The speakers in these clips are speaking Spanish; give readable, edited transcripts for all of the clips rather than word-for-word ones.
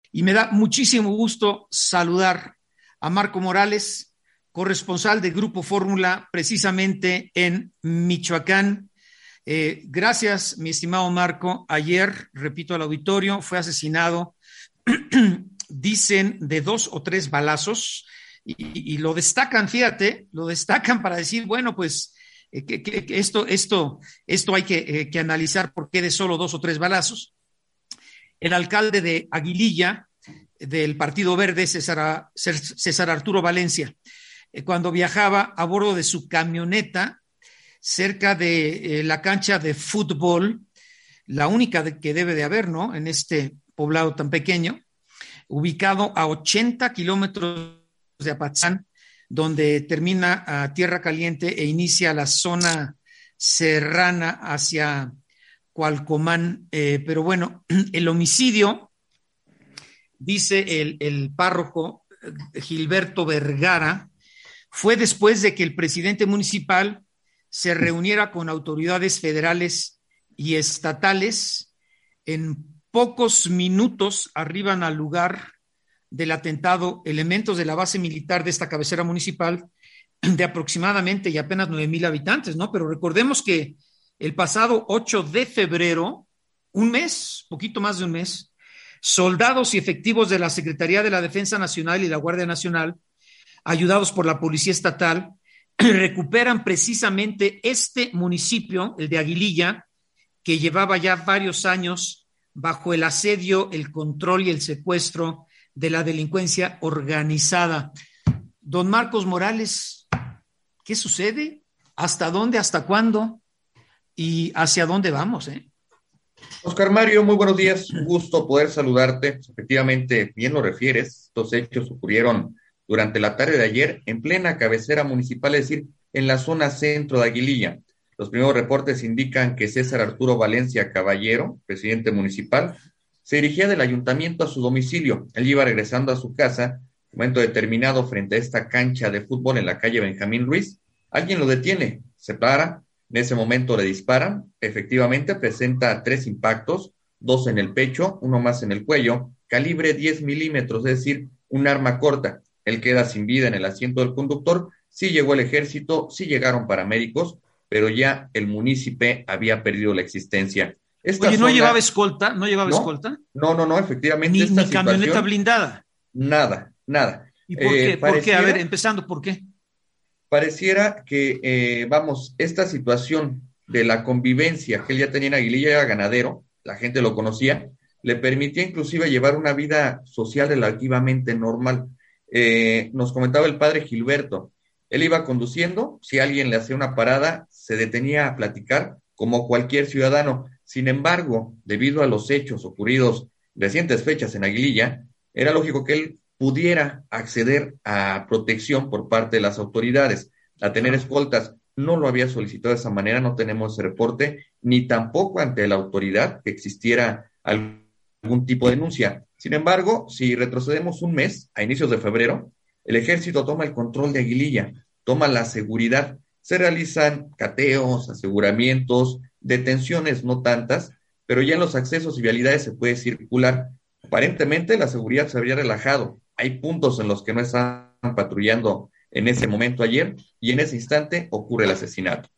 Y me da muchísimo gusto saludar a Marco Morales, corresponsal de Grupo Fórmula, precisamente en Michoacán. Gracias, mi estimado Marco. Ayer, repito al auditorio, fue asesinado, dicen, de 2 o 3 balazos, y lo destacan, fíjate, lo destacan para decir, bueno, pues que esto hay que analizar por qué de solo 2 o 3 balazos. El alcalde de Aguililla, del Partido Verde, César Arturo Valencia, cuando viajaba a bordo de su camioneta cerca de la cancha de fútbol, la única que debe de haber, ¿no?, en este poblado tan pequeño, ubicado a 80 kilómetros de Apatzán, donde termina a Tierra Caliente e inicia la zona serrana hacia Cualcomán. Pero bueno, el homicidio, dice el párroco Gilberto Vergara, fue después de que el presidente municipal se reuniera con autoridades federales y estatales. En pocos minutos arriban al lugar del atentado elementos de la base militar de esta cabecera municipal de aproximadamente y apenas 9,000 habitantes, ¿no? Pero recordemos que el pasado 8 de febrero, un mes, poquito más de un mes, soldados y efectivos de la Secretaría de la Defensa Nacional y la Guardia Nacional, ayudados por la Policía Estatal, recuperan precisamente este municipio, el de Aguililla, que llevaba ya varios años bajo el asedio, el control y el secuestro de la delincuencia organizada. Don Marcos Morales, ¿qué sucede? ¿Hasta dónde? ¿Hasta cuándo? ¿Y hacia dónde vamos? Oscar Mario, muy buenos días, un gusto poder saludarte. Efectivamente, bien lo refieres, estos hechos ocurrieron durante la tarde de ayer en plena cabecera municipal, es decir, en la zona centro de Aguililla. Los primeros reportes indican que César Arturo Valencia Caballero, presidente municipal, se dirigía del ayuntamiento a su domicilio. Él iba regresando a su casa, momento determinado frente a esta cancha de fútbol en la calle Benjamín Ruiz. Alguien lo detiene, se para. En ese momento le disparan, efectivamente presenta 3 impactos, 2 en el pecho, 1 más en el cuello, calibre 10 milímetros, es decir, un arma corta. Él queda sin vida en el asiento del conductor. Sí llegó el ejército, sí llegaron paramédicos, pero ya el munícipe había perdido la existencia. Esta Oye, ¿no llevaba zona, escolta? ¿No llevaba no, escolta? no, efectivamente esta Ni camioneta situación, blindada. nada. ¿Y por qué? ¿Por qué? A ver, Pareciera empezando, ¿por qué? pareciera que, esta situación de la convivencia que él ya tenía en Aguililla, era ganadero, la gente lo conocía, le permitía inclusive llevar una vida social relativamente normal. Nos comentaba el padre Gilberto, él iba conduciendo, si alguien le hacía una parada, se detenía a platicar como cualquier ciudadano. Sin embargo, debido a los hechos ocurridos recientes fechas en Aguililla, era lógico que él pudiera acceder a protección por parte de las autoridades, a tener Ajá. escoltas. No lo había solicitado de esa manera, no tenemos ese reporte, ni tampoco ante la autoridad que existiera algún tipo de denuncia. Sin embargo, si retrocedemos un mes, a inicios de febrero, el ejército toma el control de Aguililla, toma la seguridad, se realizan cateos, aseguramientos, detenciones no tantas, pero ya en los accesos y vialidades se puede circular. Aparentemente la seguridad se habría relajado. Hay puntos en los que no están patrullando en ese momento ayer, y en ese instante ocurre el asesinato.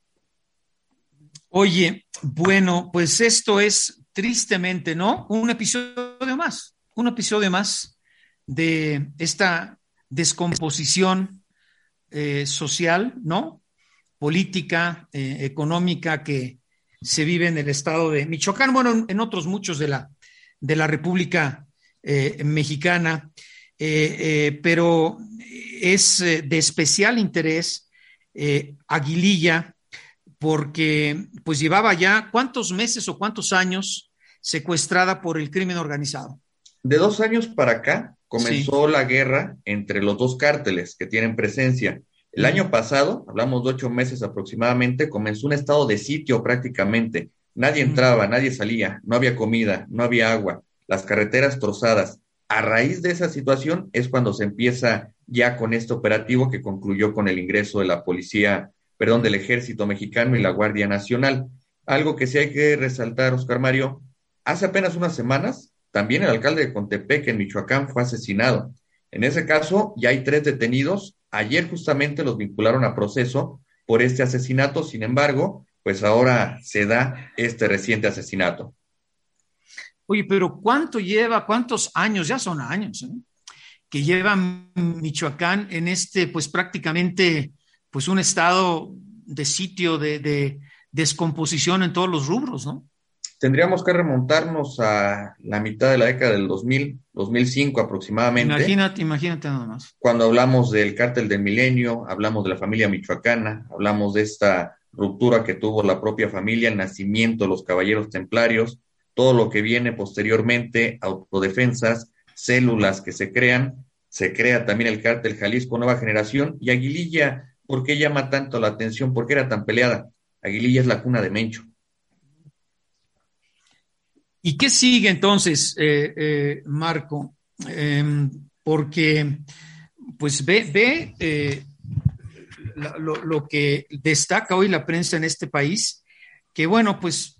Oye, bueno, pues esto es tristemente, ¿no? Un episodio más de esta descomposición social, ¿no? Política, económica que se vive en el estado de Michoacán, bueno, en otros muchos de la República Mexicana, pero es de especial interés Aguililla, porque pues llevaba ya cuántos meses o cuántos años secuestrada por el crimen organizado. De 2 años para acá Sí. comenzó la guerra entre los dos cárteles que tienen presencia. El Uh-huh. año pasado, hablamos de 8 meses aproximadamente, comenzó un estado de sitio prácticamente. Nadie Uh-huh. entraba, nadie salía, no había comida, no había agua, las carreteras trozadas. A raíz de esa situación es cuando se empieza ya con este operativo que concluyó con el ingreso de la policía, perdón, del ejército mexicano y la Guardia Nacional. Algo que sí hay que resaltar, Oscar Mario, hace apenas unas semanas también el alcalde de Contepec, en Michoacán, fue asesinado. En ese caso, ya hay 3 detenidos. Ayer justamente los vincularon a proceso por este asesinato. Sin embargo, pues ahora se da este reciente asesinato. Oye, pero cuántos años, ya son años, que lleva Michoacán en este, pues prácticamente, pues un estado de sitio, de descomposición en todos los rubros, ¿no? Tendríamos que remontarnos a la mitad de la década del 2000, 2005 aproximadamente, Imagínate nada más. cuando hablamos del cártel del Milenio, hablamos de la familia michoacana, hablamos de esta ruptura que tuvo la propia familia, el nacimiento de los caballeros templarios, todo lo que viene posteriormente, autodefensas, células que se crea también el cártel Jalisco Nueva Generación, y Aguililla, ¿por qué llama tanto la atención? ¿Por qué era tan peleada? Aguililla es la cuna de Mencho. ¿Y qué sigue entonces, Marco? Porque, pues lo que destaca hoy la prensa en este país, que bueno, pues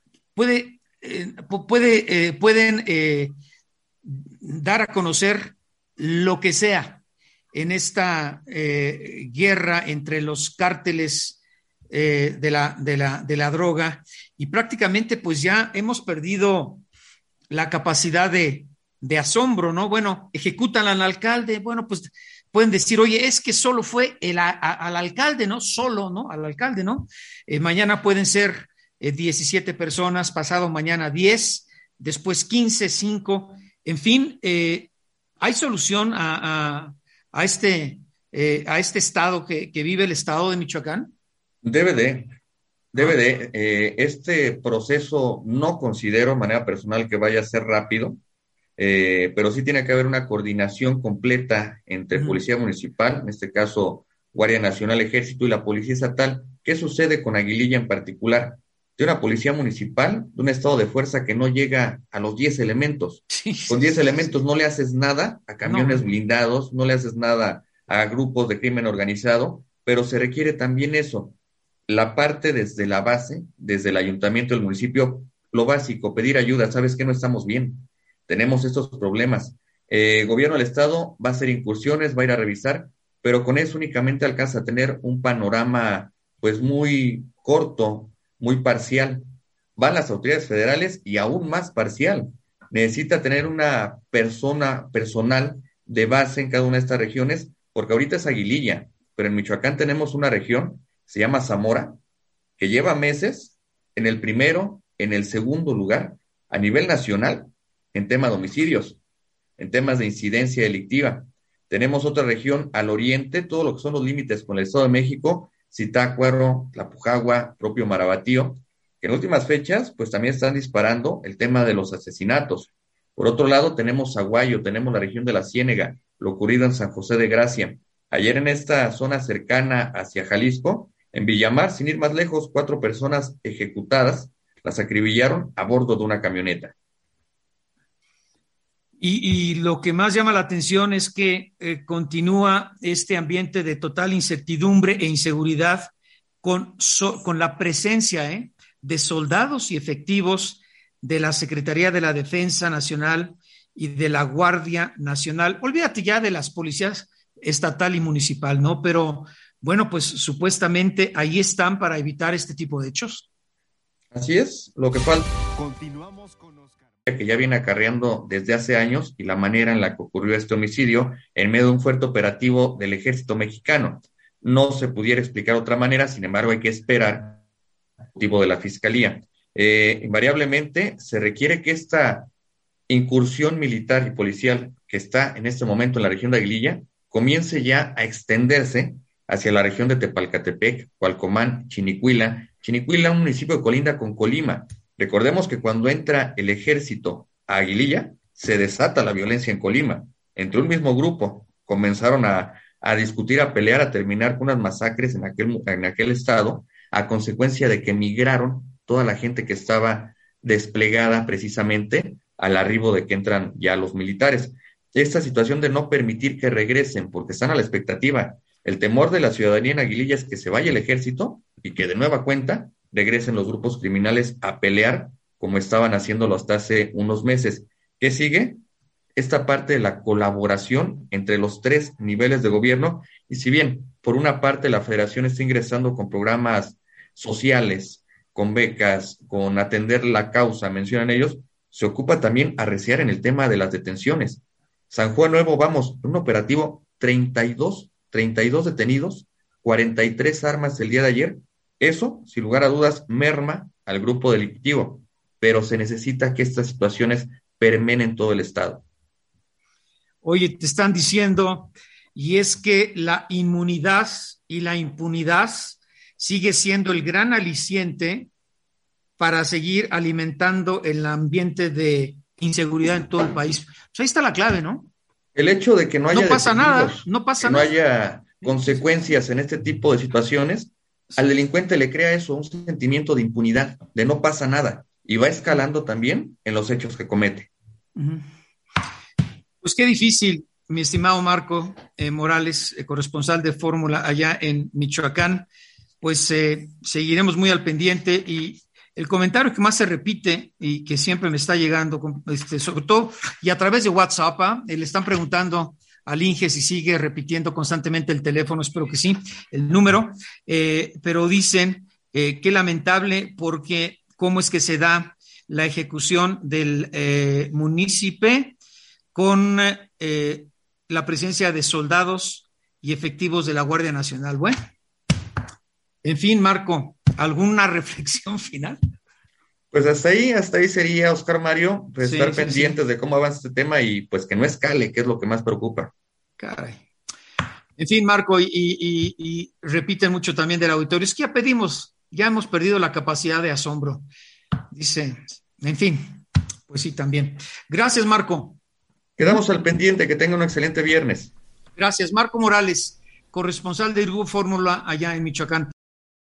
pueden dar a conocer lo que sea en esta guerra entre los cárteles de la droga, y prácticamente pues ya hemos perdido la capacidad de asombro, ¿no? Bueno, ejecutan al alcalde, bueno, pues pueden decir, oye, es que solo fue al alcalde, ¿no? Solo, ¿no? Al alcalde, ¿no? Mañana pueden ser 17 personas, pasado mañana 10, después 15, 5, en fin, ¿hay solución a este estado que vive el estado de Michoacán? Debe de, este proceso no considero de manera personal que vaya a ser rápido, pero sí tiene que haber una coordinación completa entre Policía Municipal, en este caso Guardia Nacional, Ejército y la Policía Estatal. ¿Qué sucede con Aguililla en particular? De una Policía Municipal, de un estado de fuerza que no llega a los 10 elementos. Sí, Con 10 elementos no le haces nada a camiones blindados, no le haces nada a grupos de crimen organizado, pero se requiere también eso, la parte desde la base, desde el ayuntamiento del municipio, lo básico, pedir ayuda. ¿Sabes que no estamos bien? Tenemos estos problemas. Gobierno del Estado va a hacer incursiones, va a ir a revisar, pero con eso únicamente alcanza a tener un panorama pues muy corto, muy parcial. Van las autoridades federales y aún más parcial. Necesita tener una personal de base en cada una de estas regiones, porque ahorita es Aguililla, pero en Michoacán tenemos una región, se llama Zamora, que lleva meses en el primero, en el segundo lugar a nivel nacional en tema de homicidios, en temas de incidencia delictiva. Tenemos otra región al oriente, todo lo que son los límites con el Estado de México, Zitácuaro, Tlapujagua, propio Marabatío, que en últimas fechas pues también están disparando el tema de los asesinatos. Por otro lado tenemos Aguayo, tenemos la región de la Ciénega, lo ocurrido en San José de Gracia. Ayer en esta zona cercana hacia Jalisco, en Villamar, sin ir más lejos, 4 personas ejecutadas, las acribillaron a bordo de una camioneta. Y lo que más llama la atención es que continúa este ambiente de total incertidumbre e inseguridad con la presencia de soldados y efectivos de la Secretaría de la Defensa Nacional y de la Guardia Nacional. Olvídate ya de las policías estatal y municipal, ¿no? Pero bueno, pues supuestamente ahí están para evitar este tipo de hechos. Así es, lo que falta. Continuamos con Oscar, que ya viene acarreando desde hace años, y la manera en la que ocurrió este homicidio en medio de un fuerte operativo del ejército mexicano. No se pudiera explicar de otra manera, sin embargo hay que esperar el motivo de la fiscalía. Invariablemente se requiere que esta incursión militar y policial que está en este momento en la región de Aguililla comience ya a extenderse hacia la región de Tepalcatepec, Cualcomán, Chinicuila, un municipio que colinda con Colima. Recordemos que cuando entra el ejército a Aguililla, se desata la violencia en Colima. Entre un mismo grupo comenzaron a discutir, a pelear, a terminar con unas masacres en aquel estado, a consecuencia de que migraron toda la gente que estaba desplegada precisamente al arribo de que entran ya los militares. Esta situación de no permitir que regresen porque están a la expectativa. El temor de la ciudadanía en Aguililla es que se vaya el ejército y que de nueva cuenta regresen los grupos criminales a pelear como estaban haciéndolo hasta hace unos meses. ¿Qué sigue? Esta parte de la colaboración entre los tres niveles de gobierno, y si bien por una parte la federación está ingresando con programas sociales, con becas, con atender la causa, mencionan ellos, se ocupa también arreciar en el tema de las detenciones. San Juan Nuevo, vamos, un operativo, 32 detenidos, 43 armas el día de ayer. Eso, sin lugar a dudas, merma al grupo delictivo, pero se necesita que estas situaciones permeen en todo el estado. Oye, te están diciendo, y es que la inmunidad y la impunidad sigue siendo el gran aliciente para seguir alimentando el ambiente de inseguridad en todo el país. Pues ahí está la clave, ¿no? El hecho de que no haya No pasa nada, detenidos, no pasa que no nada. haya consecuencias en este tipo de situaciones, al delincuente le crea eso, un sentimiento de impunidad, de no pasa nada, y va escalando también en los hechos que comete. Pues qué difícil, mi estimado Marco Morales, corresponsal de Fórmula allá en Michoacán. Pues seguiremos muy al pendiente, y el comentario que más se repite y que siempre me está llegando, sobre todo y a través de WhatsApp, le están preguntando al Inge si sigue repitiendo constantemente el teléfono, espero que sí, el número, pero dicen qué lamentable, porque cómo es que se da la ejecución del munícipe con la presencia de soldados y efectivos de la Guardia Nacional. Bueno, en fin, Marco, ¿alguna reflexión final? Pues hasta ahí sería, Oscar Mario, pues Sí, estar sí, pendientes sí. de cómo avanza este tema y pues que no escale, que es lo que más preocupa. Caray. En fin, Marco, y repiten mucho también del auditorio, es que ya pedimos, ya hemos perdido la capacidad de asombro. Dice, en fin, pues sí, también. Gracias, Marco. Quedamos al pendiente, que tenga un excelente viernes. Gracias, Marco Morales, corresponsal de Grupo Fórmula allá en Michoacán.